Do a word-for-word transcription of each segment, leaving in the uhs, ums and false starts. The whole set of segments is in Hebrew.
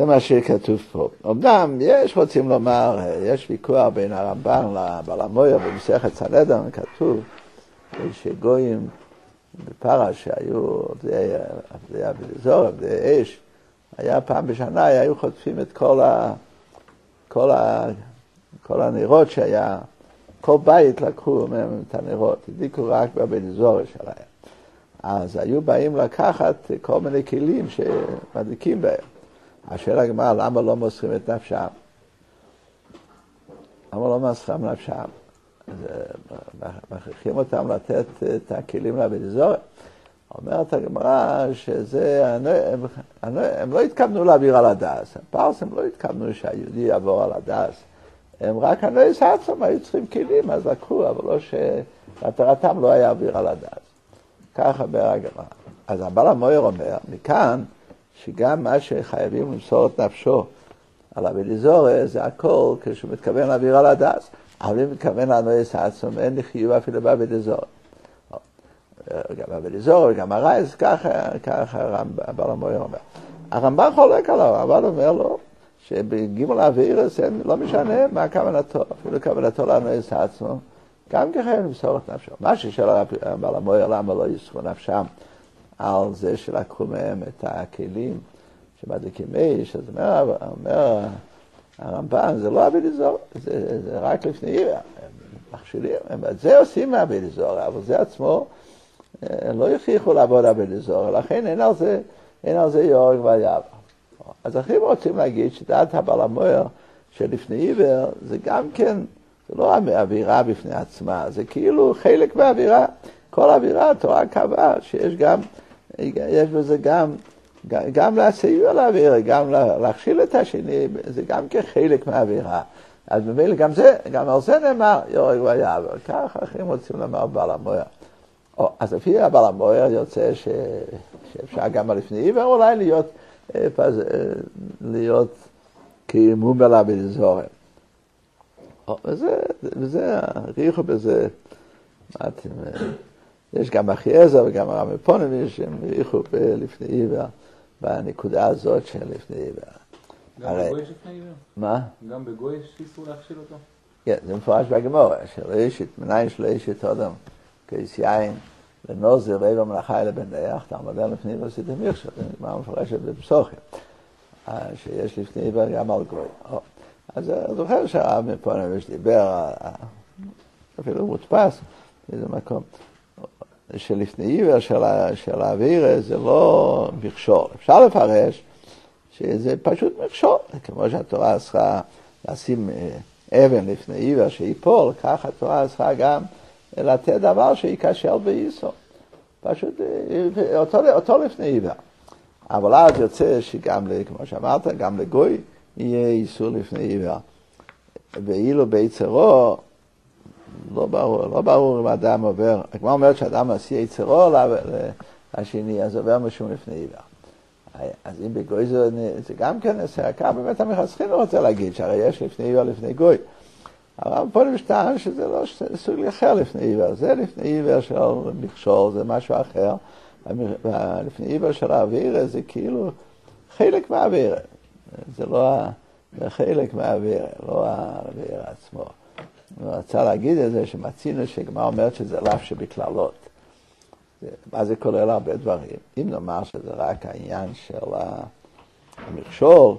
זה מה שכתוב פה. אמנם יש, רוצים לומר, יש ויכוח בין הרמב"ן לבעל המויר במסכת סנהדרין, כתוב שגויים בפרש שהיו עבדי אבליזור, עבדי אש, היה פעם בשנה, היו חוטפים את כל, ה, כל, ה, כל הנרות שהיה, כל בית לקחו מהם את הנרות, הדליקו רק באבליזור שלהם. אז היו באים לקחת כל מיני כלים שמדליקים בהם. השאלה הגמרא, למה לא מוסרים את נפשם? למה לא מוסרים נפשם? מכריחים אותם לתת את הכלים לאבליזור. אומרת הגמרא שזה, הם, הם, הם לא התכוונו להעביר על הדס. הפרסים לא התכוונו שהיהודי יעבור על הדס. הם רק הנויס עצמם היו צריכים כלים, אז לקחו, אבל לא שמטרתם לא היה להעביר על הדס. ככה בהגמרא. אז הבעל המויר אומר, מכאן, שגם מה שחייבים למסור את נפשו על אבליזור, זה הכל כשהוא מתכוון להעביר על הדס. אבל אם מתכוון לנויס עצמם, אין לי חיוב אפילו באבליזור. גם אבליזור וגם הרייס, ככה, ככה הבעל המויר אומר. הרמב"ן חולק עליו, אבל אומר לו, שבגימול האווירס לא משנה מה כוונתו, אפילו כוונתו לנויס עצמו, גם ככה למסור את נפשו. מה ששאל הבעל המויר, למה לא יסרו נפשם על זה שלקחו מהם את הכלים שמדליקים אש, אז אומר, אומר הרמב"ן, זה לא אבליזור, זה, זה רק לפני עירה. הם מכשילים, הם את זה עושים מאבליזור, אבל זה עצמו לא יכריחו לעבוד אבליזור, לכן אין על זה, אין על זה יורג ויעבר. אז אחרים רוצים להגיד שדעת הבעל המויר שלפני עיוור זה גם כן, זה לא אווירה בפני עצמה, זה כאילו חלק מהאווירה. כל אווירה, התורה קבעה שיש גם, יש בזה גם, גם, גם להסיוע לאווירה, גם להכשיל את השני, זה גם כחלק מהאווירה. אז במילא גם זה, גם על זה נאמר יורג ויעבר. ככה אחרים רוצים לומר בעל המויר. אז לפי הבעל המויר יוצא ש, שאפשר גם לפני עיוור אולי להיות, פז, להיות כמומל אבליזור. וזה, וזה, ריחו בזה, מה אתם, יש גם אחי עזר וגם הרב מפונביץ' שהם ריחו לפני עיוור, בנקודה הזאת של לפני עיוור. גם בגוי יש לפני עיוור? מה? גם בגוי יש איסור להכשיל אותו? כן, זה מפורש בגמרא, של אישית, מניין של אישית אדם, כיס יין, לנוזר ועבר מלאכה אלה בנח, תעמדה לפני עיוור עשיתם מכשול, זה נגמר מפורשת בפסוחים, שיש לפני עיוור גם על גוי. אז אני זוכר שהרב מפונביץ' דיבר, אפילו מודפס, באיזה מקום, שלפני עיוור של האוויר זה לא מכשול. אפשר לפרש שזה פשוט מכשול, כמו שהתורה צריכה לשים אבן לפני עיוור שיפול, כך התורה צריכה גם לתת דבר שיקשר בייסו. פשוט אותו, אותו לפני עיוור. אבל אז יוצא שגם, כמו שאמרת, גם לגוי יהיה איסור לפני עיוור. ואילו ביצרו, לא ברור, לא ברור אם האדם עובר, כמו אומרת שאדם עשי יצרו לשני, אז עובר משום לפני עיוור. אז אם בגוי זה, זה גם כן נעשה, כמה באמת המחסכים לא רוצה להגיד, שהרי יש לפני עיוור לפני גוי. הרב פונביץ' טען שזה לא סוג אחר לפני עיוור, זה לפני עיוור של מכשול, זה משהו אחר, ולפני עיוור של האוויר זה כאילו חלק מהאוויר, זה לא חלק מהאוויר, לא האוויר עצמו. אני רוצה להגיד את זה שמצינו שגמרא אומרת שזה לאו שבכללות. מה זה כולל הרבה דברים? אם נאמר שזה רק העניין של המכשול,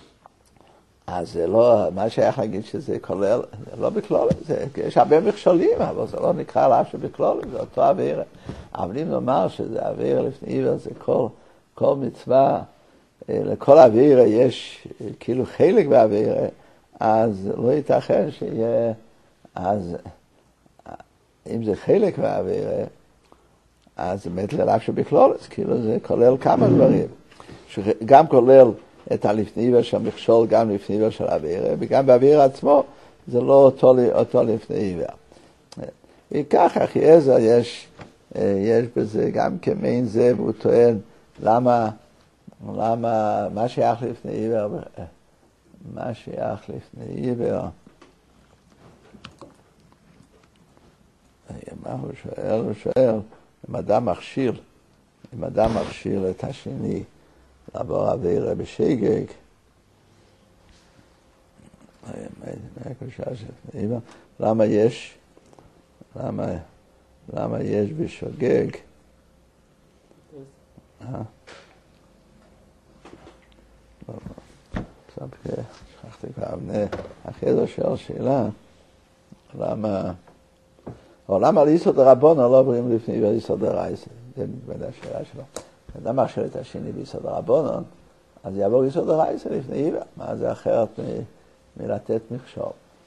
אז זה לא, מה שייך להגיד שזה כולל, זה לא בכללות, זה, יש הרבה מכשולים, אבל זה לא נקרא לאו שבכללות, זה אותו אוויר. אבל אם נאמר שזה אוויר לפני עיוור, זה כל, כל מצווה, לכל אוויר יש כאילו חלק באוויר, אז לא ייתכן שיהיה, אז אם זה חלק מהאוויר, אז באמת לאו שבכלול, אז כאילו זה כולל כמה דברים, שגם כולל את הלפני עיוור של מכשול, גם לפני עיוור של האוויר, וגם באוויר עצמו זה לא אותו, אותו לפני עיוור. וככה, אחי עזר, יש, יש בזה גם כמין זה, והוא טוען למה, למה, מה שייך לפני עיוור, מה שייך לפני עיוור, מה הוא שואל? הוא שואל, אם אדם מכשיל, אם אדם מכשיל את השני לעבור עבירה בשגג, הקדושה שלפני עיוור. למה יש, למה, למה יש בשוגג? אה? לא, לא. עכשיו, שכחתי כבר, אחרי זה שואל שאלה, למה, או למה ליסוד הרבונו לא עוברים לפני עיוור ליסוד הרייס? זה נדמה השאלה שלו. למה עכשיו את השני ליסוד הרבונו? אז יעבור ליסוד הרייס לפני עיוור. מה זה אחרת מ- מלתת מכשול?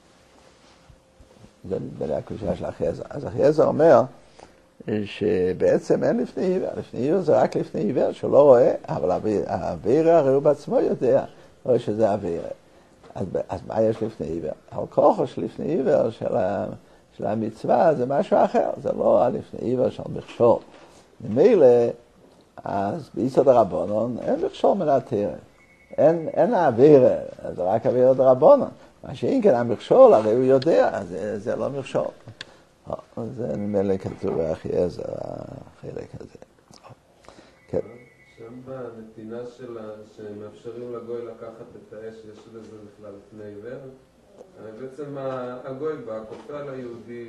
זה נדמה לי הקדושה של אחרי זה. אז אחרי זה אומר שבעצם אין לפני עיוור. לפני עיוור זה רק לפני עיוור שלא רואה, אבל העבירה הרי הוא בעצמו יודע, רואה שזה העבירה. אז, אז מה יש לפני עיוור? הכוחו של לפני עיוור של, ה, של המצווה זה משהו אחר, זה לא לפני עיוור של מכשול. ממילא, אז ביסוד הרבונון אין מכשול מן התורה. אין, אין העבירה, זה רק העבירה דרבונון. מה שאם כן המכשול, הרי הוא יודע, זה, זה לא מכשול. זה נמלא כתוב באחי עזר, החלק הזה. כן. שם בנתינה שלה, שמאפשרים לגוי לקחת את האש, יש לזה בכלל לפני עיוור. בעצם הגוי בא, כופה על היהודי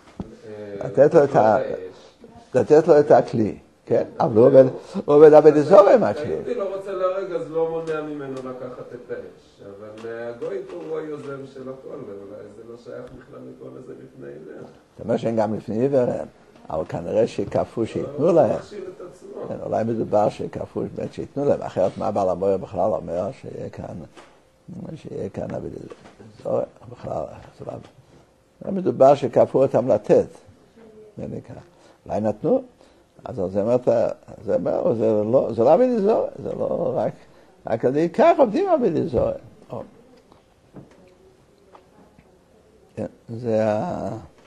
לתת לו את הכלי, כן? אבל הוא עובד עבד אזור עם הכלי. היהודי לא רוצה להרג, אז לא מונע ממנו לקחת את האש. אבל הגוי פה הוא היוזם של הכל, ואולי זה לא שייך בכלל לקרוא לזה לפני עיוור. זאת אומרת שאין גם לפני עיוור, אבל כנראה שכפו שיתנו להם. אולי מדובר שכפו באמת שיתנו להם, אחרת מה בעל המויר בכלל אומר שיהיה כאן, שיהיה כאן עבד אזור, בכלל, זה מדובר שכפו אותם לתת. אולי נתנו, אז זה אומר, זה אומר, זה לא עבד אזור, זה לא רק, רק על ידי כך עובדים עבד אזור. זה ה...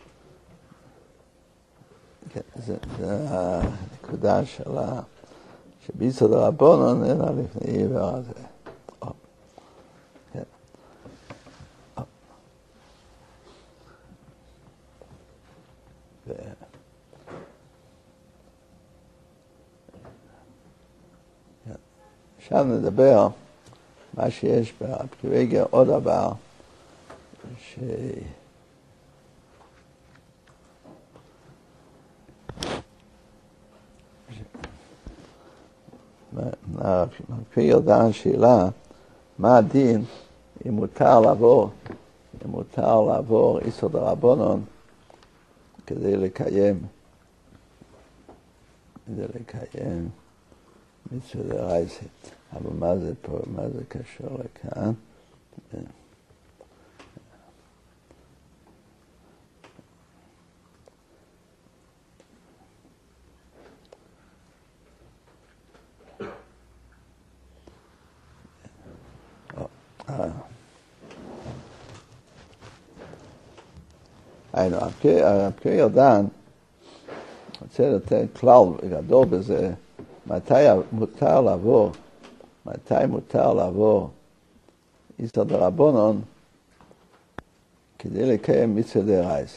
זה הנקודה שלה, שביסוד הרבונון אין לה לפני עיוור הזה. עכשיו נדבר מה שיש בפריגר עוד דבר, ש... הפריגר דן שאלה, מה הדין אם מותר לעבור, אם מותר לעבור יסוד הרבונון כדי לקיים, כדי לקיים מצוות דרייסה. אבל מה זה פה, מה זה קשור לכאן? היינו, הפריגר דן רוצה לתת כלל גדול בזה, מתי מותר לעבור, מתי מותר לעבור יסוד הרבונון כדי לקיים מצוות דרייסה.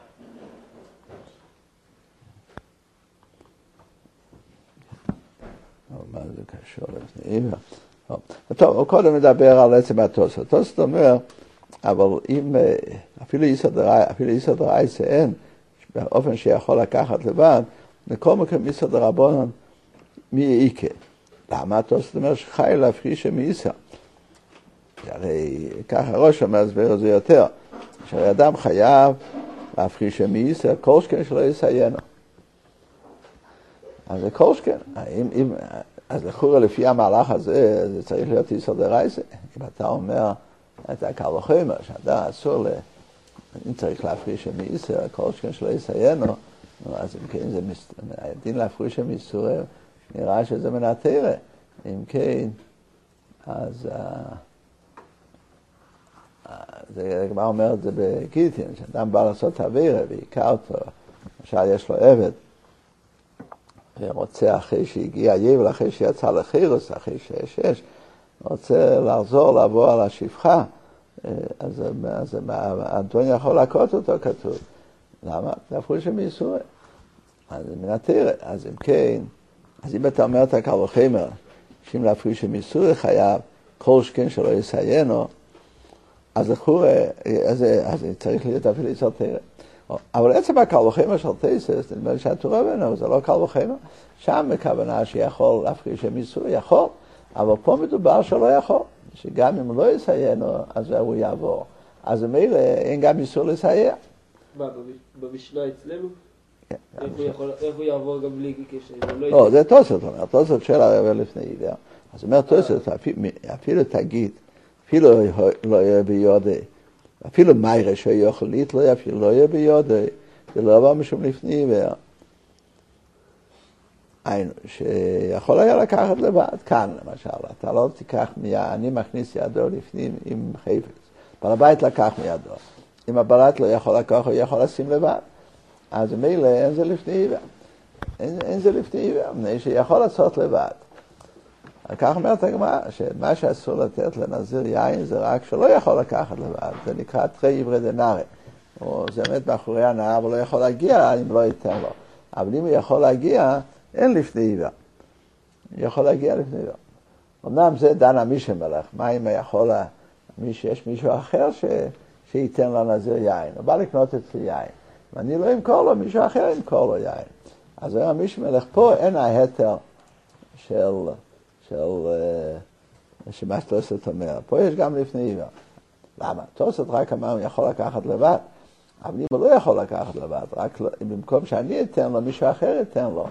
מה זה קשור לפני עיוור? טוב, הוא קודם מדבר על עצם התוספות. התוספות אומר, אבל אם אפילו יסוד דרייסה אין, באופן שיכול לקחת לבד, לכל מקום יסוד הרבונון מי יעיקה. למה התוספות אומר שחי להפרישה מיסר? הרי ככה ראש המסביר זה יותר, שהרי אדם חייב להפרישה מיסר, כל שכן שלא יסיינו. אז זה כל שכן. אם, אם, אז לכאורה לפי המהלך הזה, זה צריך להיות יסוד דרייסה. אם אתה אומר, אתה קל וחומר, שאתה אסור, אם צריך להפריש מיסר, כל שכן שלא יסיינו, אז אם כן, זה הדין להפריש מיסור, נראה שזה מן התורה. אם כן, אז זה כבר אומר את זה בגיטין, שאדם בא לעשות עבירה ויקע אותו, למשל יש לו עבד, ורוצה אחרי שהגיע יבל, אחרי שיצא לחירוס, אחרי שיש שש, רוצה לחזור לעבור על השפחה, אז, אז האדון יכול להכות אותו, כתוב. למה? זה הפריש מיסור. אז מן התורה. אז אם כן, אז אם אתה אומר את הקל וחומר, שאם להפריש מיסור חייב, כל שכן שלא יסיינו, אז לכאורה, אז, אז צריך להיות אפילו יצר תרא. אבל עצם הקל וחומר של תוספות, נדמה לי שהתורה בינו, זה לא קל וחומר. שם בכוונה שיכול להפריש מיסור, יכול, אבל פה מדובר שלא יכול. שגם אם לא יסיינו, אז הוא יעבור. אז ממילא אין גם מיסור לסייע. מה, במשנה אצלנו? איך הוא יעבור גם בלי קשר? לא, זה תוספות, אומר, תוספות של הרב לפני עיוור. אז אומר תוספות, אפילו תגיד, אפילו לא יהיה ביודעי, אפילו מיירה שיוכל להתלוי, אפילו לא יהיה ביודעי, זה לא עבר משום לפני עיוור. היינו, שיכול היה לקחת לבד, כאן למשל, אתה לא תיקח מיד, אני מכניס ידו לפנים עם חפץ, בעל הבית לקח מידו, אם הבעלת לא יכול לקח, הוא יכול לשים לבד, אז מילא אין זה לפני עיוור, אין, אין זה לפני עיוור, מפני שיכול לעשות לבד. כך אומרת הגמרא, שמה שאסור לתת לנזיר יין זה רק שלא יכול לקחת לבד, זה נקרא תרי עברי דנארי, זה באמת מאחורי הנאה, אבל לא יכול להגיע אם לא ייתן לו, אבל אם הוא יכול להגיע, אין לפני עיוור. יכול להגיע לפני עיוור. אמנם זה דן המישה מלך. מה אם יכול, יש מישהו אחר ש, שייתן לנזיר יין? הוא בא לקנות אצלי יין. ואני לא אמכור לו, מישהו אחר ימכור לו יין. אז אומר המישה מלך, פה אין ההתר של, של, שמה שתוספות אומר. פה יש גם לפני עיוור. למה? תוספות רק אמר, הוא יכול לקחת לבד. אבל אם הוא לא יכול לקחת לבד, רק במקום שאני אתן לו, מישהו אחר ייתן לו.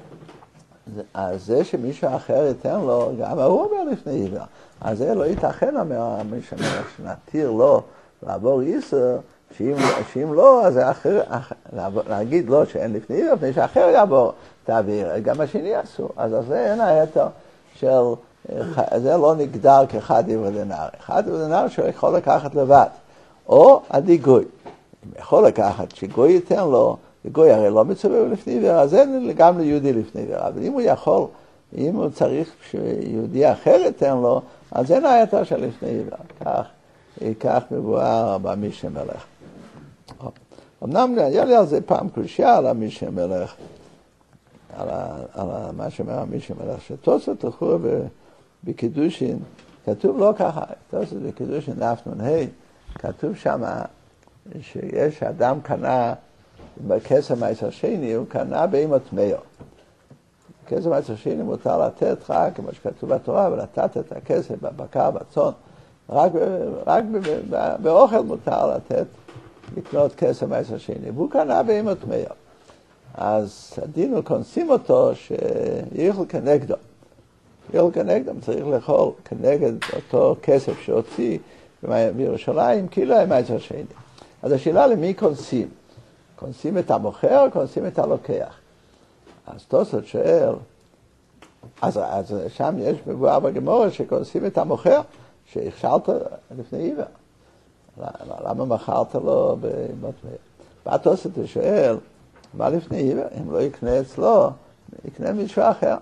אז זה שמישהו אחר ייתן לו, גם הוא אומר לפני עיוור. אז זה לא ייתכן, אומר מישהו שנתיר לו לעבור איסר, שאם, שאם לא, אז זה אחר, להגיד לו שאין לפני עיוור, לפני שאחר יעבור תעביר, גם השני אסור. אז זה אין ההתר של, זה לא נגדר כאחד עברי דנארי. אחד עברי דנארי שיכול לקחת לבד. או הדיגוי. אם יכול לקחת שגוי ייתן לו, גוי הרי לא מצווה לפני עיוור, אז אין גם ליהודי לפני עיוור. אבל אם הוא יכול, אם הוא צריך שיהודי אחר ייתן לו, אז אין ההתר של לפני עיוור. כך, כך מבואר במישה מלך. אמנם היה לי על זה פעם קושיה על המישה מלך, על, על מה שאומר המישה מלך, שתוספות לכאורה בקידושין, כתוב לא ככה, תוספות בקידושין דף נ"ה, כתוב שמה, שיש אדם קנה בכסף מעשר שני, הוא קנה בהמה טמאה. כסף מעשר שני מותר לתת רק, כמו שכתוב בתורה, ולתת את הכסף בבקר, בצאן. רק, רק באוכל מותר לתת, לקנות כסף מעשר שני. והוא קנה בהמה טמאה. אז הדין הוא כונסים אותו שיאכל כנגדו. יאכל כנגדו, צריך לאכול כנגד אותו כסף שהוציא בירושלים, כאילו היה מעשר שני. אז השאלה למי כונסים? כונסים את המוכר או כונסים את הלוקח? אז תוספות שואל, אז, אז שם יש מבואר בגמרא שכונסים את המוכר, שהכשלת לפני עיוור. למה מכרת לו בהמה טמאה? בא תוספות ושואל, מה לפני עיוור? אם לא יקנה אצלו, יקנה מישהו אחר.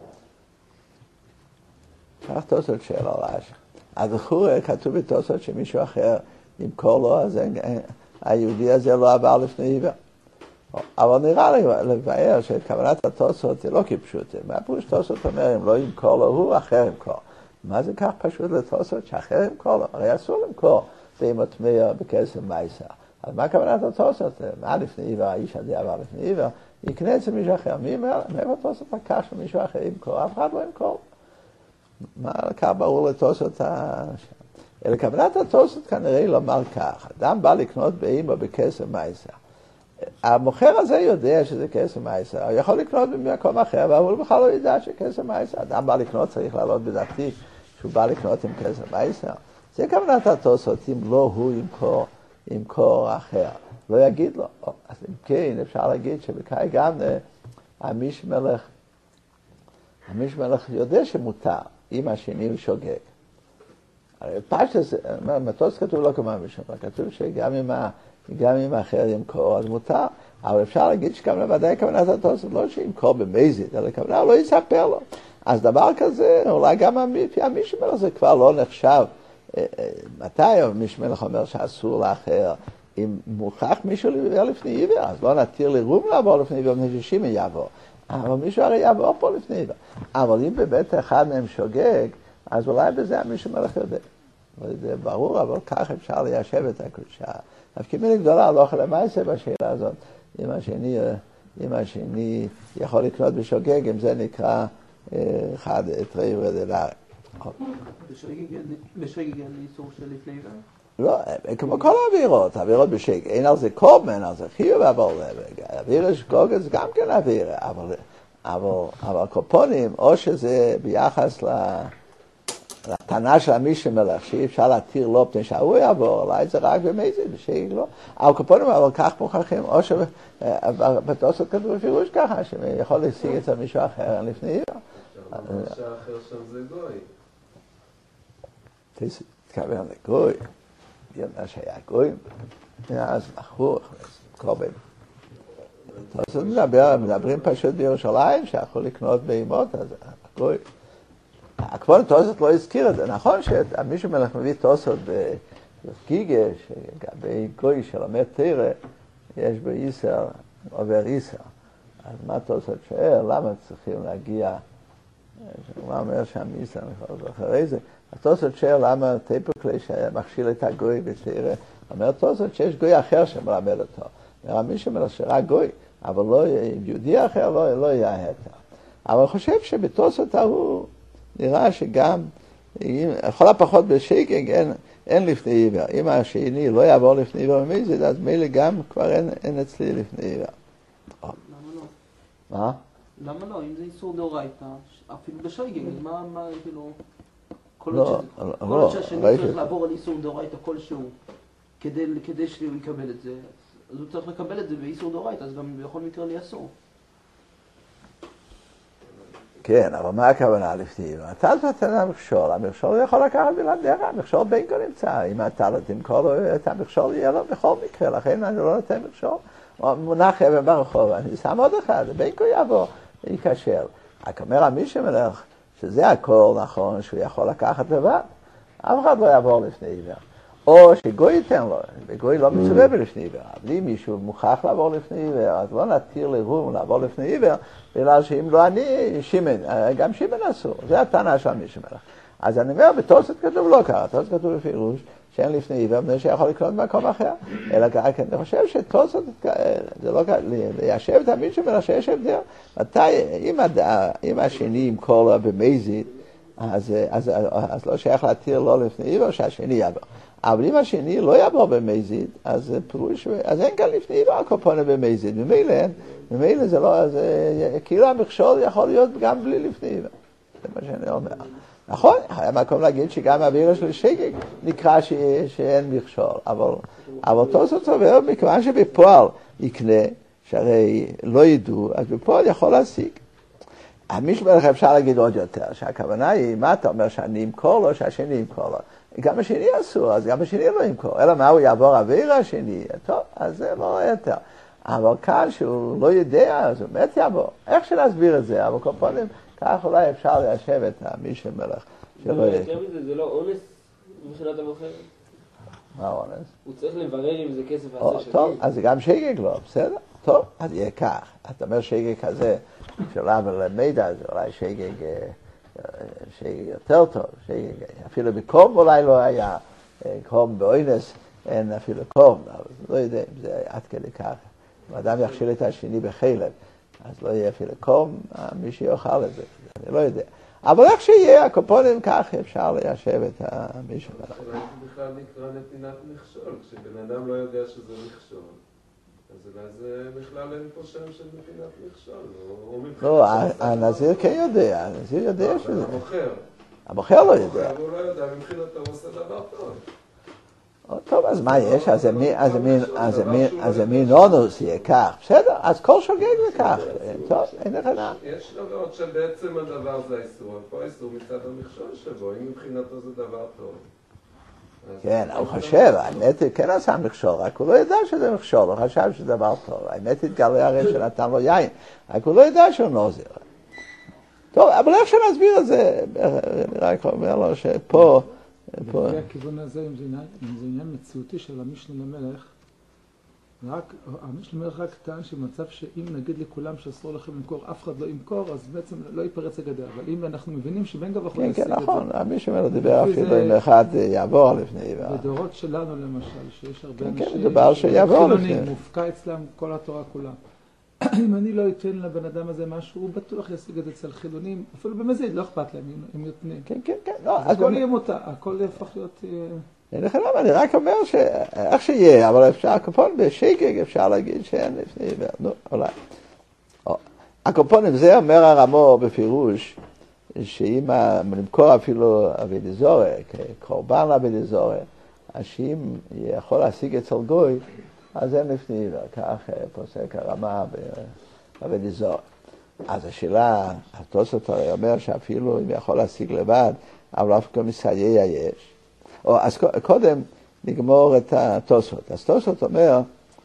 כך תוספות שואל על רש"י. אז לכאורה כתוב בתוספות שמישהו אחר ימכור לו, אז היהודי הזה לא עבר לפני עיוור. אבל נראה לי לבאר שכוונת התוספות זה לא כפשוט. מה פירוש תוספות אומר, אם לא ימכור לו, הוא אחר ימכור. מה זה כך פשוט לתוספות שאחר ימכור לו? הרי אסור למכור בהמה טמאה בכסף מייסר. אז מה כוונת התוספות? מה לפני עיוור, האיש הזה עבר לפני עיוור, יקנה אצל מישהו אחר. מי אומר? מאיפה תוספות לקח שמישהו אחר ימכור? אף אחד לא ימכור. מה לקח ברור לתוספות ה... אלא כוונת התוספות כנראה לומר כך, אדם בא לקנות בהמה בכסף מייסר. המוכר הזה יודע שזה כסף מייסר, הוא יכול לקנות במקום אחר, אבל הוא בכלל לא יודע שכסף מייסר. אדם בא לקנות, צריך לעלות בדעתי שהוא בא לקנות עם כסף מייסר. זה כוונת התוספות, אם לא הוא ימכור, ימכור אחר. לא יגיד לו. אז אם כן, אפשר להגיד שבקאי גם המישה מלך, המישה מלך יודע שמותר, אם השני הוא שוגג. הרי פשטס, מטוס כתוב לא כמו מישה מלך, כתוב שגם אם ה... גם אם האחר ימכור, אז מותר. אבל אפשר להגיד שגם לוודאי כוונת התוספות, לא שימכור במזיד, אלא כוונה, הוא לא יספר לו. אז דבר כזה, אולי גם המישה מלך זה כבר לא נחשב. מתי המישה מלך אומר שאסור לאחר? אם מוכרח מישהו לעבור לפני עיוור, אז לא נתיר לרום לעבור לפני עיוור, מפני ששימי יעבור. אבל מישהו הרי יעבור פה לפני עיוור. אבל אם בבית אחד מהם שוגג, אז אולי בזה המישה מלך יודע. זה ברור, אבל כך אפשר ליישב את הקדושה. נפקא גדולה, לא יכול למעשה בשאלה הזאת. אם השני, אם השני יכול לקנות בשוגג, אם זה נקרא אחד תראי ודלארי. בשוגג אין איסור של לפני עיוור? לא, כמו כל האווירות, האווירות בשוגג, אין על זה קורבן, אין על זה חיוב, אבל אוויר שגוגל זה גם כן אוויר, אבל, אבל, אבל קופונים, או שזה ביחס ל... לטענה של המישה מלך, שאי אפשר להתיר לו פני שהוא יעבור, אולי זה רק במזיד, בשגג לא. אבל קופונים, אבל כך מוכרחים, או שבתוספות כתוב בפירוש ככה, שיכול להשיג את זה מישהו אחר לפני עיוור. שהאחר שם זה גוי. תתכוון לגוי, יודע שהיה גויים, אז נחו, קורבן. תוספות מדברים פשוט בירושלים, שיכול לקנות בהימות, אז גוי. הכבוד תוספות לא הזכיר את זה. נכון שמישהו מלך מביא תוספות בגיגה, שגבי גוי שלומד תירא, יש בו איסר, עובר איסר. אז מה תוספות שואל? למה צריכים להגיע, מה אומר שם איסר, אחרי זה? התוספות שואל למה טייפוקלי שמכשיל את הגוי בתירא, אומר תוספות שיש גוי אחר שמלמד אותו. אומר מישהו מלך שרק גוי, אבל לא יהודי אחר, לא, לא יהיה היתר. אבל אני חושב שבתוספות ההוא, נראה שגם, לכל הפחות בשגג אין, אין לפני עיוור. אם השני לא יעבור לפני עיוור במזיד, אז מילא גם כבר אין, אין אצלי לפני עיוור. למה לא? מה? למה לא? אם זה איסור דאורייתא, אפילו בשגג, אז מה, מה, כאילו... כל לא, עוד לא, כל עוד לא, שהשני ראיתי. צריך לעבור על איסור דאורייתא כלשהו, כדי, כדי שהוא יקבל את זה, אז הוא צריך לקבל את זה באיסור דאורייתא, אז גם בכל מקרה לי אסור. כן, אבל מה הכוונה לפני עיוור? אתה נותן המכשול, המכשול יכול לקחת בלעדיך, המכשול בין כה נמצא. אם אתה לא תמכור לו את המכשול, יהיה לו בכל מקרה, לכן אני לא נותן מכשול. מונח אבן ברחוב, אני שם עוד אחד, בין כה יבוא, יקשר. רק אומר המישה מלך, שזה הכל נכון, שהוא יכול לקחת לבד, אף אחד לא יעבור לפני עיוור. או שגוי ייתן לו, וגוי לא מצווה בלפני עיוור. אבל אם מישהו מוכרח לעבור לפני עיוור, אז לא נתיר לרום לעבור לפני עיוור, בגלל שאם לא אני, שימן, גם שימן אסור. זה הטענה של מישהו מלך. אז אני אומר, בתוספות כתוב לא ככה, תוספות כתוב בפירוש, שאין לפני עיוור, בני שיכול לקנות במקום אחר. אלא ככה, אני חושב שתוספות, זה לא ככה, ליישב את המישהו מלך שיש הבדל. מתי, אם, אם השני ימכור לו במזיד, אז, אז, אז, אז לא שייך להתיר לו לפני עיוור, שהשני יעבור. אבל אם השני לא יעבור במזיד, אז פירוש, אז אין כאן לפני עיוור הקופונה במזיד. ממילא אין, ממילא זה לא, זה, כאילו המכשול יכול להיות גם בלי לפני עיוור. זה מה שאני אומר. נכון, היה מקום להגיד שגם האוויר של שגג נקרא ש, שאין מכשול, אבל, אבל תוספות סובר, מכיוון שבפועל יקנה, שהרי לא ידעו, אז בפועל יכול להשיג. המישהו מלך אפשר להגיד עוד יותר, שהכוונה היא, מה אתה אומר שאני אמכור לו, שהשני ימכור לו? גם השני אסור, אז גם השני לא ימכור. אלא מה, הוא יעבור אוויר השני? טוב, אז זה לא יותר. אבל כאן שהוא לא יודע, אז הוא מת יעבור. איך שנסביר את זה? אבל כל פעמים, כך אולי אפשר ליישב את המישהו מלך. זה לא אונס מבחינת המוכר? מה אונס? הוא צריך לברר אם זה כסף ועשה שגג. טוב, אז גם שגג לא, בסדר? טוב, אז יהיה כך. אתה אומר שגג כזה, שאלה ולמידע, זה אולי שגג... שגג יותר טוב, שגג, אפילו בקום אולי לא היה, קום באוינס אין אפילו קום, אבל לא יודע אם זה עד כדי כך. אם אדם יכשיל את השני בחלב, אז לא יהיה אפילו קום, מי שיוכל את זה, אני לא יודע. אבל איך שיהיה, הקופונים כך אפשר ליישב את המישהו. אולי זה בכלל נקרא נתינת מכשול, כשבן אדם לא יודע שזה מכשול. אז אולי זה בכלל אין פה שם של נתינת מכשול. לא, הנזיר כן יודע, הנזיר יודע שזה... המוכר. המוכר לא יודע. הוא לא יודע, מבחינתו הוא עושה דבר טוב. טוב, אז מה יש? אז זה מין אונוס יהיה כך. בסדר, אז כל שוגג זה כך. טוב, אין לך נע. יש עבירות שבעצם הדבר זה האיסור, פה האיסור מצד המכשול שבו, אם מבחינתו זה דבר טוב. כן, הוא חושב, האמת היא כן עשה מכשול, רק הוא לא ידע שזה מכשול, הוא חשב שזה דבר טוב. האמת התגלה הרי שנתן לו יין, רק הוא לא ידע שהוא נוזר. טוב, אבל איך שנסביר את זה, אני רק אומר לו שפה... לפי הכיוון הזה, אם זה עניין מציאותי של המשנה למלך, רק, המשל אומר רק טען שמצב שאם נגיד לכולם שאסור לכם למכור, אף אחד לא ימכור, אז בעצם לא ייפרץ הגדר. אבל אם אנחנו מבינים שבין גב יכול להשיג את זה... כן, כן, נכון. המשל אומר, דיבר אפילו אם אחד יעבור לפני... בדורות שלנו למשל, שיש הרבה אנשים... כן, דבר שיעבור לפני. מופקע אצלם כל התורה כולה. אם אני לא אתן לבן אדם הזה משהו, הוא בטוח ישיג את זה אצל חילונים, אפילו במזיד, לא אכפת להם, הם יותנים. כן, כן, כן. הכל יהיה מותר, הכל יפך להיות... אין לך למה, אני רק אומר שאיך שיהיה, אבל אפשר, הקופון בשקג אפשר להגיד שאין לפני עיוור, נו, אולי. הקופונים, זה אומר הרמו בפירוש, שאם נמכור אפילו אבידי זורע, קורבן אבידי זורע, אז שאם יכול להשיג אצל גוי, אז אין לפני עיוור, כך פוסק הרמה באבידי זורע. אז השאלה, התוספות הרי אומר שאפילו אם יכול להשיג לבד, אבל אף גם מסייע יש. או, אז קודם נגמור את התוספות. אז תוספות אומר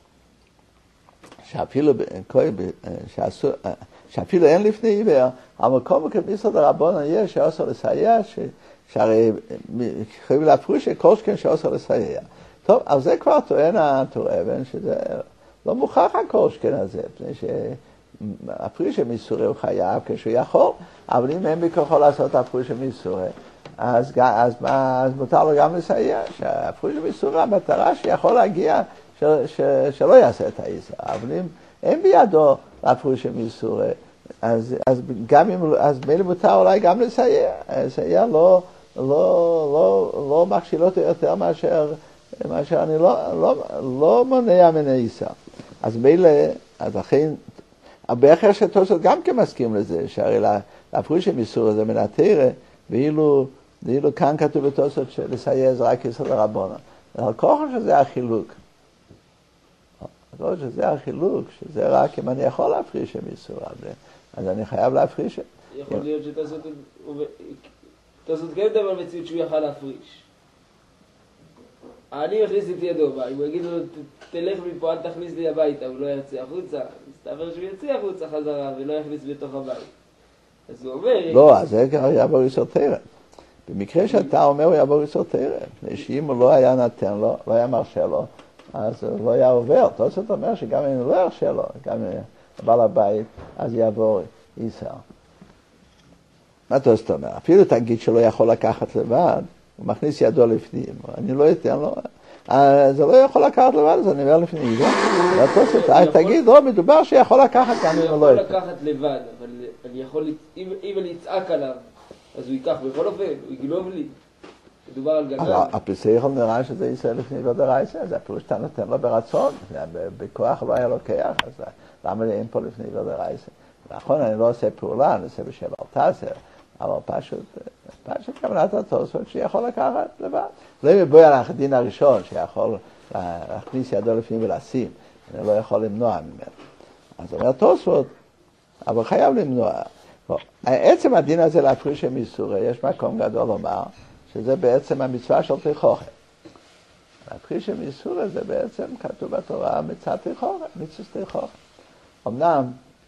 שאפילו, שאסור, שאפילו אין לפני עיוור, אבל כל מקום ביסוד הרבנן יש שאוסר לסייע, שהרי חייב להפריש כל שכן שאוסר לסייע. טוב, אז זה כבר טוען הטור אבן, שזה לא מוכרח הכל שכן הזה, מפני שהפריש מיסורי הוא חייב כשהוא יכול, אבל אם אין בכוחו לעשות הפריש מיסורי, אז, אז, אז מותר לו גם לסייע, שהפריש מיסורי, המטרה שיכול להגיע, ש, ש, שלא יעשה את האיסור. אבל אם אין בידו להפריש מיסורי, אז, אז גם אם, אז מילא מותר אולי גם לסייע, לסייע לא, לא, לא, לא מכשילות יותר מאשר, מאשר אני לא, לא, לא מונע מן האיסור. אז מילא, אז לכן, באחר שתוספות גם כן מסכים לזה, שהרי להפריש מיסורי זה מן התורה, ואילו, ואילו כאן כתוב בתוספות שלסייע זה רק יסוד הרבנן. אבל כוח שזה החילוק. לא שזה החילוק, שזה רק אם אני יכול להפריש מיסור, אז אני חייב להפריש. יכול להיות שתעשות גם דבר מציאות שהוא יכל להפריש. אני מכניס את ידו בה, אם הוא יגיד לו תלך מפה, אל תכניס לי הביתה, הוא לא יצא החוצה, מסתבר שהוא יצא החוצה חזרה ולא יכניס בתוך הבית. אז הוא אומר... לא, אז זה יעבור איסור תורה. במקרה שאתה אומר הוא יעבור איסור תורה, שאם הוא לא היה נתן לו, לא היה מרשה לו, אז הוא לא היה עובר. תוספות אומר שגם אם הוא לא ירשה לו, גם אם בעל הבית, אז יעבור איסור. מה תוספות אומר? אפילו תגיד שלא יכול לקחת לבד, הוא מכניס ידו לפנים, אני לא אתן לו, אז הוא לא יכול לקחת לבד, אז אני אומר לפנים, תוספות, תגיד, לא, מדובר שיכול לקחת גם אם הוא לא יתן. אני יכול לקחת לבד, אבל אני יכול, אם אני אצעק עליו, אז הוא ייקח בכל אופן, הוא יגנוב לי. מדובר על גנב. הפסח נראה שזה ישראל לפני ודרייסה, זה אפילו שאתה נותן לו ברצון, בכוח לא היה לוקח, אז למה אין פה לפני ודרייסה? נכון, אני לא עושה פעולה, אני עושה בשביל תעשר, אבל פשוט, פשוט כוונת התוספות שיכול לקחת לבד. לא מבוא על הדין הראשון, שיכול להכניס ידו לפני ולשים, אני לא יכול למנוע ממנו. אז אומר תוספות, אבל חייב למנוע. עצם הדין הזה להפריש מיסורי, יש מקום גדול לומר, שזה בעצם המצווה של תיכוכת. להפריש מיסורי זה בעצם כתוב בתורה מצד תיכוכת, מצווה תיכוכת. אמנם,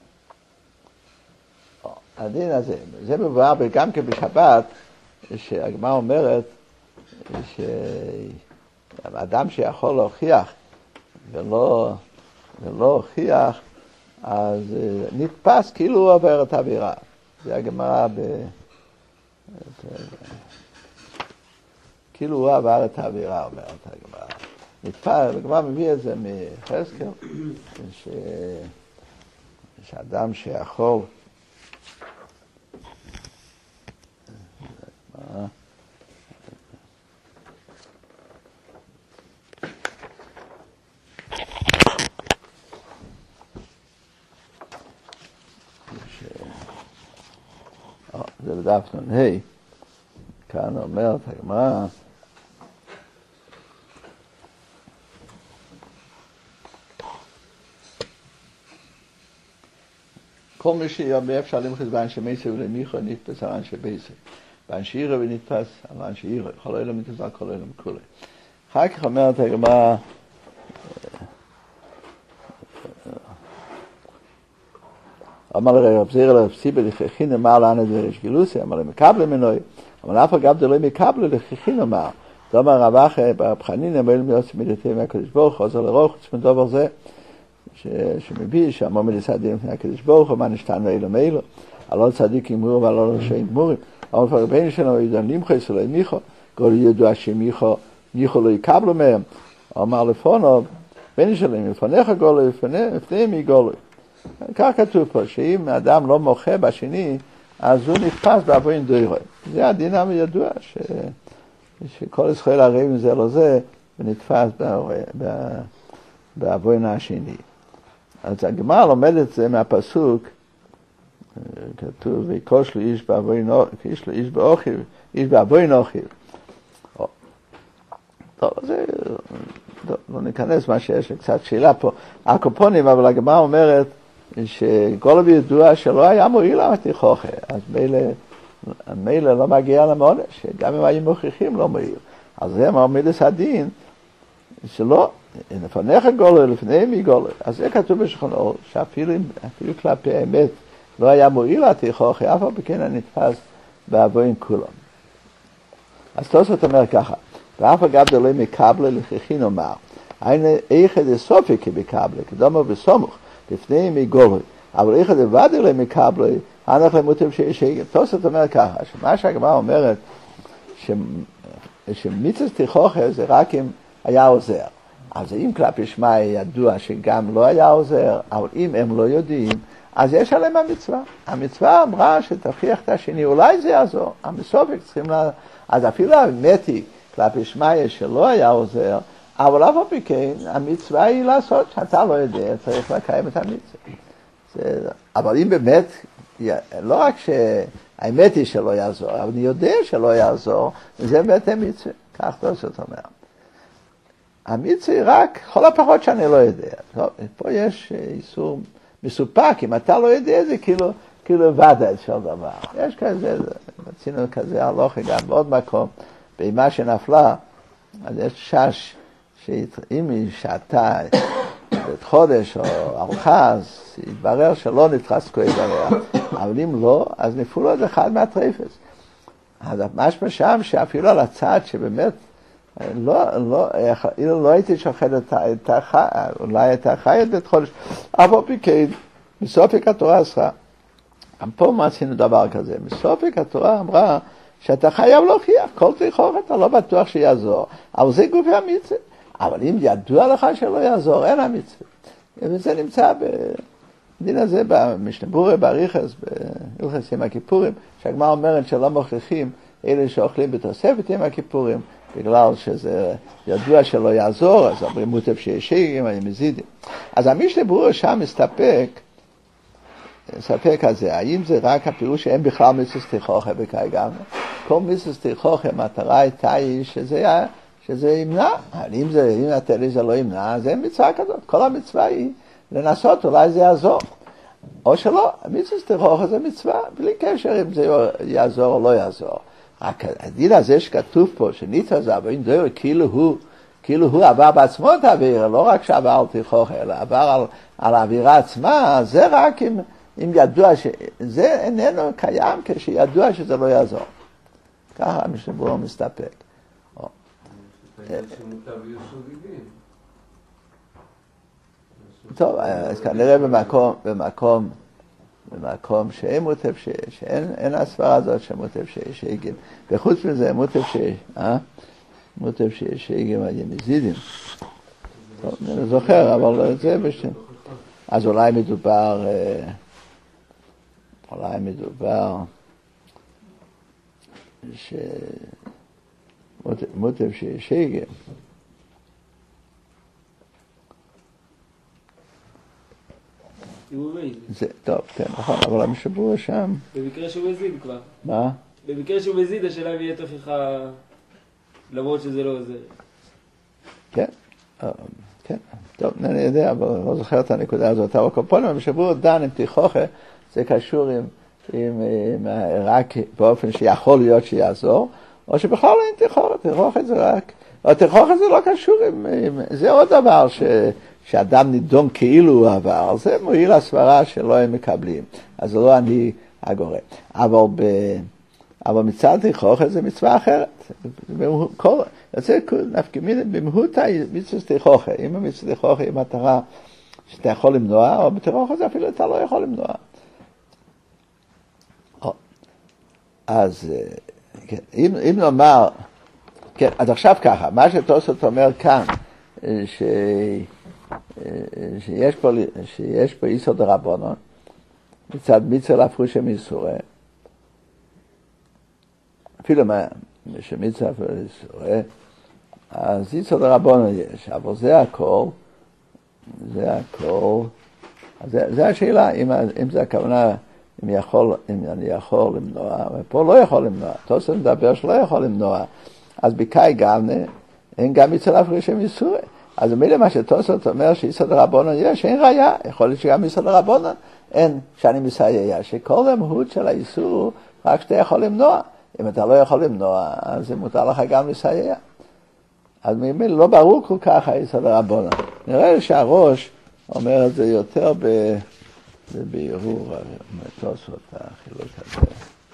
הדין הזה, זה מבואר גם כן בשבת, שהגמרא אומרת, שאדם שיכול להוכיח ולא, ולא הוכיח, אז נתפס כאילו הוא עובר את העבירה. זה הגמרא ב... כאילו הוא עבר את העבירה, אומרת הגמרא. נתפס, הגמרא מביא את זה מחזקאל, ש... שאדם שיכול... זה בדף נ"ה, כאן אומרת הגמרא, כל מי שיאמר אפשר למחץ באנשי מייסר ולמיכו נתפס על אנשי בייסר, באנשי עירה ונתפס על אנשי עירה, כל אלה מתזר כל אלה מכולי. אחר כך אומרת הגמרא, אמר לרב רב זירא לרב סיבא לככין אמר לענד ורש גילוסי, אמר להם מקבל מנוי, אבל אף אגב דלוי מקבל לככין אמר, דומה רב אחר, ברב חנינא, ואילו מיוצא מידותיהם מהקדוש ברוך הוא, עוזר לרוח, חוץ מדבר זה, שמביא שאמר מידס הדין לפני הקדוש ברוך הוא, מה נשתנו אלו מאלו, הלא צדיק אמרו והלא רשעים גמורים. אבל כבר רבינו שלנו ידען למחוס ולא מיכו, גול ידוע שמיכו, מיכו לא יקבלו מהם. אמר לפונו, בני שלהם, לפניך גולו, לפניהם יגולו. כך כתוב פה, שאם האדם לא מוחה בשני, אז הוא נתפס בעבוין דוירוי. זה הדין הידוע, ש... שכל ישראל הרבים זה לא זה, ונתפס בעבוין השני. אז הגמרא לומד את זה מהפסוק, כתוב, ויקוש לו איש בעבוין אוחיו, איש בעבוין אוחיו. טוב, זה... לא ניכנס מה שיש, קצת שאלה פה. הקופונים, אבל הגמרא אומרת שכל בידוע שלא היה מועיל המתיחוכה, אז מילא, מילא לא מגיע למעונש, שגם אם היו מוכיחים לא מועיל. אז זה אמר מידס הדין, שלא, לפניך גולו, לפניהם יגולו. אז זה כתוב בשולחן אור, שאפילו אפילו כלפי האמת לא היה מועיל התיחוכה, אף על פי כן נתפס בעבוין כולם. אז תוספות אומר ככה, ואף אגב דלוי מקבלה לככי נאמר, היינו איכא דסופי כבקבלה, כדומה בסמוך, לפניהם יגולו, אבל איכא דוודאי דלוי מקבלה, אנחנו למוטב שיש היגם. תוספות אומר ככה, שמה שהגמרא אומרת, שמצוות תיחוכה זה רק אם היה עוזר. אז אם כלפי שמע ידוע שגם לא היה עוזר, אבל אם הם לא יודעים, אז יש עליהם המצווה. המצווה אמרה שתוכיח את השני, אולי זה יעזור. המסופק צריכים לה... אז אפילו האמתי כלפי שמע שלא היה עוזר, אבל אף על כן, המצווה היא לעשות שאתה לא יודע, צריך לקיים את המצווה. זה... אבל אם באמת, לא רק שהאמת היא שלא יעזור, אבל אני יודע שלא יעזור, זה באמת המצווה. כך תוספות אומר. המצווה היא רק, כל הפחות שאני לא יודע. טוב, פה יש איסור מסופק, אם אתה לא יודע, זה כאילו, כאילו ודאי של דבר. יש כזה, מצינו כזה הלוכה גם בעוד מקום, באימה שנפלה, אז יש שש, שאם היא שעתה בית חודש או ארוחה, אז יתברר שלא נתחזקו יתברר. אבל אם לא, אז נפלו את אחד מהטרפס. אז משמע שם שאפילו על הצד שבאמת, לא, לא, אילו לא הייתי שוחד את החי, אולי את החי את בית חודש, אף על פי כן, מסופק התורה עשרה. גם פה עשינו דבר כזה, מסופק התורה אמרה, שאתה חייב להוכיח, כל תיחוך אתה לא בטוח שיעזור, אבל זה גופי המצווה. אבל אם ידוע לך שלא יעזור, אין המצווה. וזה נמצא בדין הזה, במשנה ברורה, באריכס, בהלכות יום הכיפורים, שהגמרא אומרת שלא מוכיחים אלה שאוכלים בתוספת יום הכיפורים, בגלל שזה ידוע שלא יעזור, אז אומרים מוטב שישיגים, אני מזידים. אז המשנה ברורה שם מסתפק, מסתפק הזה, האם זה רק הפירוש שאין בכלל מצוות תיחוכה בכאגם? כל מצוות תיחוכה, המטרה הייתה היא שזה, שזה ימנע. אם זה, אם התלי זה לא ימנע, אז אין מצווה כזאת. כל המצווה היא לנסות, אולי זה יעזור. או שלא, מצוות תיחוכה זה מצווה, בלי קשר אם זה יעזור או לא יעזור. רק הדין הזה שכתוב פה, שניצה זה עבוין דויר, כאילו הוא, כאילו הוא עבר בעצמו את האוויר, לא רק שעבר על תיחוכה, אלא עבר על, על האווירה עצמה, זה רק אם, אם ידוע שזה איננו קיים כשידוע שזה לא יעזור. ככה המשנה ברורה מסתפק. טוב, אז כנראה במקום, במקום, במקום שאין מוטב שיש, שאין, אין הסברה הזאת שמוטב שיש שיגים. וחוץ מזה, מוטב שיש, אה? מוטב שיש שיגים על ימזידים. טוב, אני זוכר, אבל זה בשם. אז אולי מדובר, אולי מדובר, ש... מוטב שיש שיגים. זה, טוב, כן, נכון, אבל המשבור שם... במקרה שהוא מזיד כבר. מה? במקרה שהוא מזיד, השאלה אם יהיה תוכיחה למרות שזה לא עוזר. כן, כן, טוב, אני יודע, אבל לא זוכר את הנקודה הזאת. אבל קופונים, המשבור דן עם תיחוכה, זה קשור עם, עם, עם, רק באופן שיכול להיות שיעזור, או שבכלל אין תיחוכה, תיחוכה זה רק... או תיחוכה זה לא קשור עם... עם זה עוד דבר ש... שאדם נידון כאילו הוא עבר, זה מועיל הסברה שלא הם מקבלים, אז לא אני הגורם. אבל, ב, אבל מצד תיחוכה זה מצווה אחרת. כל, יוצא נפקא מינה במהותה מצווה תכוחה. אם המצווה תכוחה היא מטרה שאתה יכול למנוע, או בתכוחה זה אפילו אתה לא יכול למנוע. אז כן, אם, אם נאמר, כן, אז עכשיו ככה, מה שתוספות אומר כאן, ש, שיש פה, שיש פה איסור דרבנן, מצד מצווה להפריש מאיסורי, אפילו מה, שמצווה להפריש מאיסורי, אז איסור דרבנן יש, אבל זה הכל, זה הכל, זה, זה השאלה, אם, אם זה הכוונה, אם, יכול, אם אני יכול למנוע, ופה לא יכול למנוע, תוספות מדבר שלא יכול למנוע, אז בקאי גמנה, אין גם מצווה להפריש מאיסורי. אז מילה מה שתוספות אומר שאיסור דרבנן יש, אין ראיה, יכול להיות שגם איסור דרבנן אין, שאני מסייע, שכל המהות של האיסור רק שאתה יכול למנוע. אם אתה לא יכול למנוע, אז זה מותר לך גם לסייע. אז מילה לא ברור כל כך האיסור דרבנן. נראה שהראש אומר את זה יותר בבירור, תוספות החילוק הזה.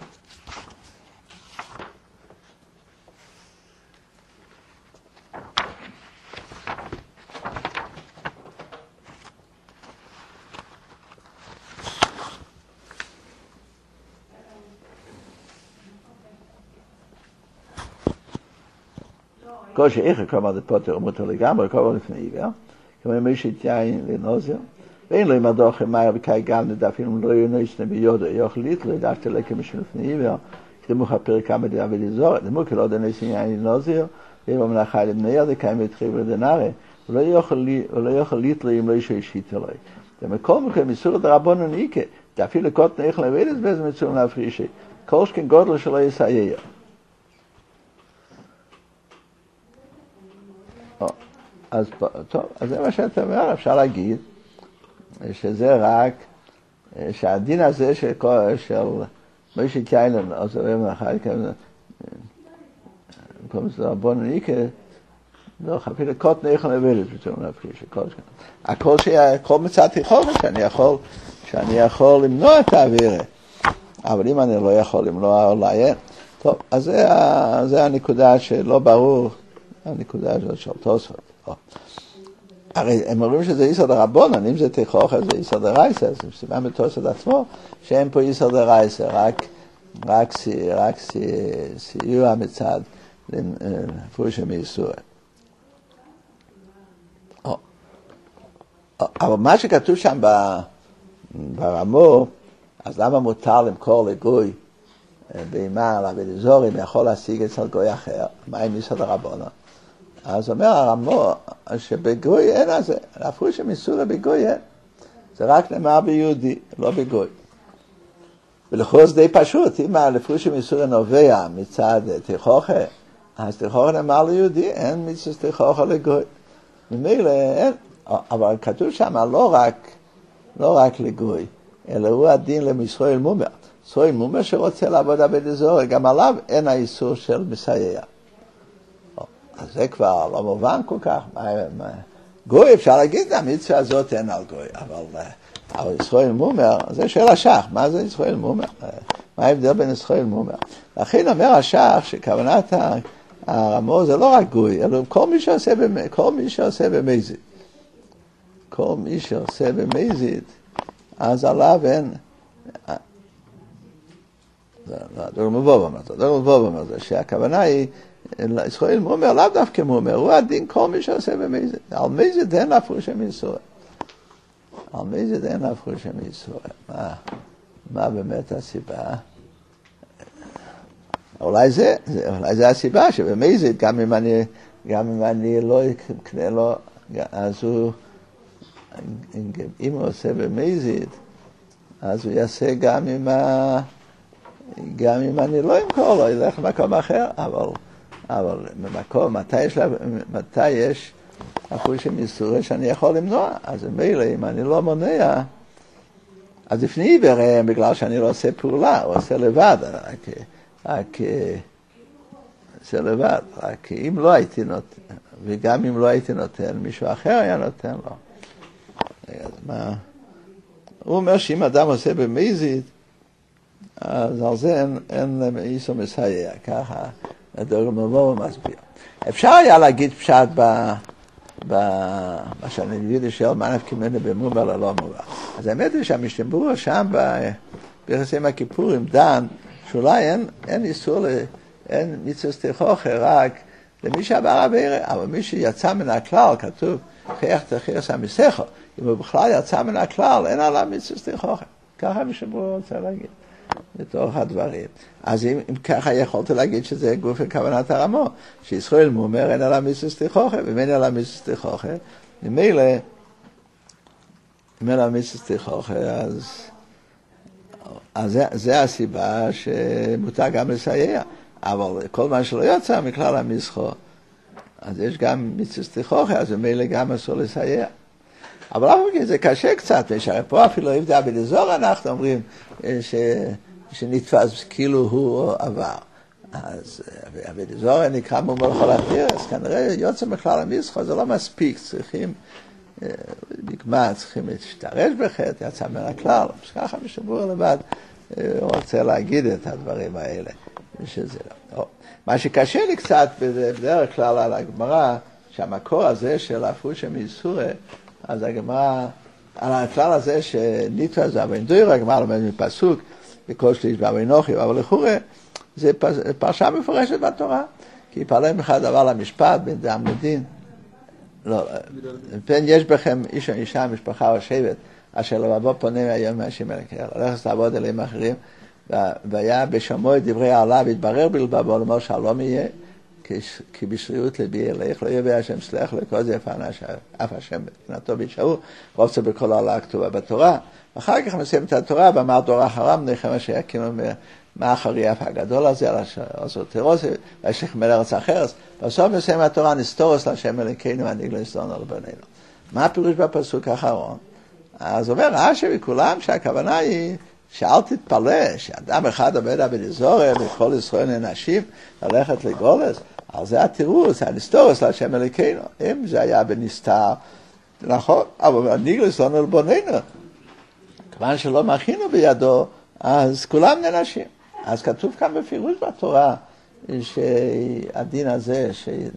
כל שאיך כלומר זה פוטר מותר לגמרי, כל לפני עיוור, כמו מי שיתיין לנוזר, ואין לו עם הדוחם מהר בקאי גם נדפים לא יונשנה ביודו, יוכל להתלו, דווקא לכם שלפני עיוור, כדמוך הפרק כמה דעה ולזור, דמוך לא דנס עניין לנוזר, ואם המלאכה לבניה זה קיים להתחיב לדנארי, הוא לא יוכל להתלו אם לא ישו אישית אלוהי. ומכל מכם איסור דרבנן איקה, דאפילו קוטן איך לבדס באיזה מצום להפרישי, כל שכן גודל שלא יסייע. אז טוב, אז זה מה שאתה אומר, אפשר להגיד שזה רק, שהדין הזה של מי שתיינן, אז זה אומר לך, במקום שזה רבנן איקה, לא, אפילו קוטן איך לבדס מצום להפרישי, הכל שהכל מצאתי חופש, שאני יכול, שאני יכול למנוע את האווירה, אבל אם אני לא יכול למנוע אולי אין. טוב, אז זה, זה הנקודה שלא ברור, הנקודה הזאת של תוספות. הרי הם אומרים שזה איסור דרבנן, אם זה תכוחה זה איסור דרייסה, זה סימן בתוספות עצמו, שאין פה איסור דרייסה, רק, רק, רק סיוע מצד לפריש מאיסור. אבל מה שכתוב שם ברמו, אז למה מותר למכור לגוי בהמה על אבליזורים, יכול להשיג אצל גוי אחר, מה עם איסור דרבנן? אז אומר הרמו שבגוי אין על זה, להפריש מאיסור בגוי אין, זה רק נאמר ביהודי, לא בגוי. ולכאורה זה די פשוט, אם להפריש מאיסור נובע מצד תכוחה, אז תכוחה נאמר ליהודי, אין מצווה תכוחה לגוי. ממילא אין, אבל כתוב שם לא רק, לא רק לגוי, אלא הוא הדין לישראל מומר. ישראל מומר שרוצה לעבוד עבד אזור, גם עליו אין האיסור של מסייע. אז זה כבר לא מובן כל כך. גוי אפשר להגיד, המצווה הזאת אין על גוי, אבל, אבל ישראל מומר, זה שאלה שח, מה זה ישראל מומר? מה ההבדל בין ישראל מומר? לכן אומר השח שכוונת הרמו זה לא רק גוי, אלא כל מי שעושה, כל מי שעושה במזיד. כל מי שעושה במזיד, אז עליו אין, דור מבוא אומר זה, דור מבוא אומר זה, שהכוונה היא, ישראל מומר, לאו דווקא מומר, הוא הדין כל מי שעושה במזיד. על מזיד אין להפריש מאיסור. על מזיד אין להפריש מאיסור. מה, מה באמת הסיבה? אולי זה, אולי זה הסיבה שבמזיד, גם אם אני, גם אם אני לא אקנה לו, אז הוא, אם הוא עושה במזיד, אז הוא יעשה גם אם, גם אם אני לא אמכור לו, ילך למקום אחר, אבל, אבל במקום, מתי יש, מתי יש הפריש מאיסור שאני יכול למנוע? אז מילא, אם אני לא מונע, אז לפני עיוור, בגלל שאני לא עושה פעולה, הוא עושה לבד, רק, רק, עושה לבד, רק אם לא הייתי נותן, וגם אם לא הייתי נותן, מישהו אחר היה נותן לו. אז מה? הוא אומר שאם אדם עושה במזיד, אז על זה אין, אין איסור מסייע, ככה הדור המבוא מסביר. אפשר היה להגיד פשט ב... במה שאני מבין שואל, מה נפקא מינה במובא ללא מובא. אז האמת היא שהמשנה ברורה שם ביחסים הכיפורים דן, שאולי אין, אין איסור, אין מצווה תכוחה, רק למי שעבר עבירה, אבל מי שיצא מן הכלל, כתוב, חייך תחייך המסכו, אם הוא בכלל יצא מן הכלל, אין עליו מצווה תכוחה. ככה המשנה ברורה רוצה להגיד, בתוך הדברים. אז אם, אם ככה יכולת להגיד שזה גוף וכוונת הרמו, שישראל מומר אין עליו מצווה תכוחה, ואם אין עליו מצווה תכוחה, ממילא, אם אין עליו מצווה תכוחה, אז, אז זה, זה הסיבה שמותר גם לסייע. אבל כל מה שלא יוצא מכלל המסחו, אז יש גם מצווה תכוחה, אז ממילא גם אסור לסייע. אבל אף פעם זה קשה קצת, שהרי פה אפילו אם זה עבד אזור, אנחנו אומרים ש... שנתפס כאילו הוא עבר. אז עבד אזור נקרא מומר לכל התיר, אז כנראה יוצא מכלל המסחו, זה לא מספיק, צריכים נגמר, צריכים להשתרש בחטא, יצא מן הכלל, אז ככה משבור לבד, הוא רוצה להגיד את הדברים האלה, שזה לא. מה שקשה לי קצת בדרך כלל על הגמרא, שהמקור הזה של הפרושה מאיסורא, אז הגמרא, על הכלל הזה שנתפס זה אבן דוירה, הגמרא לומד מפסוק, בכל שליש באבן נוחי, אבל לכאורה, זה פרשה מפורשת בתורה, כי פעלם אחד דבר למשפט, בין דם לדין, לא, בין יש בכם איש או אישה, משפחה או שבט, אשר לבבו פונה מהיום מהשם אלוקיך, הולך לעבוד אליהם אחרים, והיה בשמוע דברי העלה, והתברר בלבבו, לומר שלום יהיה, כי בשריות לבי אלייך, לא יביא השם סלח לכל זה אף השם בנתו בישעו, רוב זה בכל העלה הכתובה בתורה, אחר כך מסיים את התורה, ואמר דור אחרם, נחם אשר יקימו מה אחרי אף הגדול הזה, על הסוטרוס, וישלח מלארץ אחרת, בסוף מסיים התורה, נסתורס להשם אלוקינו, ואני לא נסתורנו לבנינו. מה הפירוש בפסוק האחרון? אז אומר רש"י וכולם שהכוונה היא, שאל תתפלא, שאדם אחד עובד עבד אזור, וכל ישראל ננשים, ללכת לגולס, אז זה התירוץ, הנסתורס להשם אלוקינו. אם זה היה בנסתר, נכון, אבל אני לא נסתורנו לבנינו. כיוון שלא מכינו בידו, אז כולם ננשים. אז כתוב כאן בפירוש בתורה, שהדין הזה,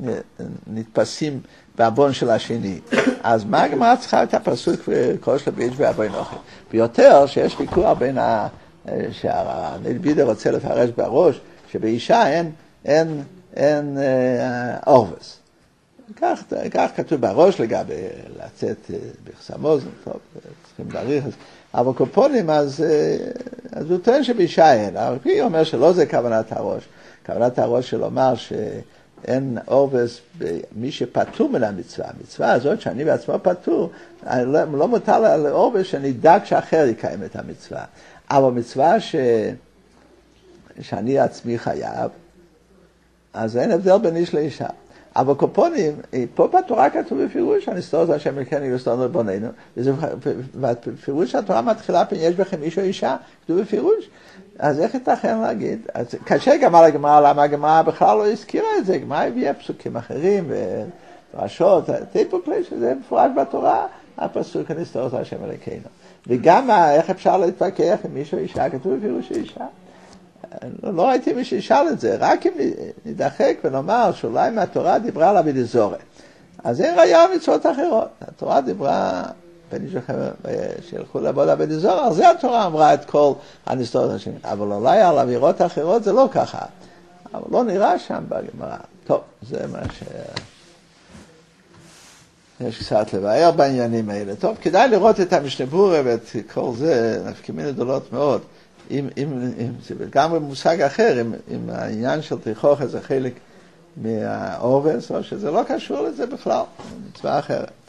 שנתפסים בעוון של השני. אז מה הגמרא צריכה את הפסוק כל של ביש ואבוי נוחי? ביותר שיש ויכוח בין ה... שהנלבידר רוצה לפרש בראש, שבאישה אין, אין, אין אה, אורבס. כך, כך כתוב בראש לגבי לצאת בחסמוז, טוב, צריכים להעריך את זה. אבל קופונים, אז, אז הוא טוען שבאישה אין. הרבי אומר שלא זה כוונת הראש. כוונת הראש של אומר שאין אורבס במי שפטור מן המצווה. המצווה הזאת שאני בעצמו פטור, לא, לא מותר על אורבס שנדאג שאחר יקיים את המצווה. אבל מצווה ש... שאני עצמי חייב, אז אין הבדל בין איש לאישה. אבל קופונים, פה בתורה כתוב בפירוש, הנסתור זה השם אלוקינו נסתורנו לבנינו, ובפירוש התורה מתחילה פן יש בכם איש או אישה, כתוב בפירוש. אז איך ייתכן להגיד? אז קשה גם על הגמרא, למה הגמרא בכלל לא הזכירה את זה, הגמרא הביאה פסוקים אחרים ודרשות, טיפו פלי שזה מפורש בתורה, הפסוק הנסתור זה השם אלוקינו. וגם איך אפשר להתווכח עם איש או אישה, כתוב בפירוש אישה. לא ראיתי מי שישאל את זה, רק אם נדחק ונאמר שאולי מהתורה דיברה על עבד אזור. אז אין ראיה מצוות אחרות. התורה דיברה, בין איש לכם שילכו לעבוד עבד אזור, על זה התורה אמרה את כל הנסתורת השני. אבל אולי על עבירות אחרות זה לא ככה. אבל לא נראה שם בגמרא. טוב, זה מה ש... יש קצת לבאר בעניינים האלה. טוב, כדאי לראות את המשנה ברורה ואת כל זה, נפקימין גדולות מאוד. אם, אם, אם זה גם במושג אחר, אם, אם העניין של תכוחה זה חלק מהאורבס, או שזה לא קשור לזה בכלל, מצווה אחרת.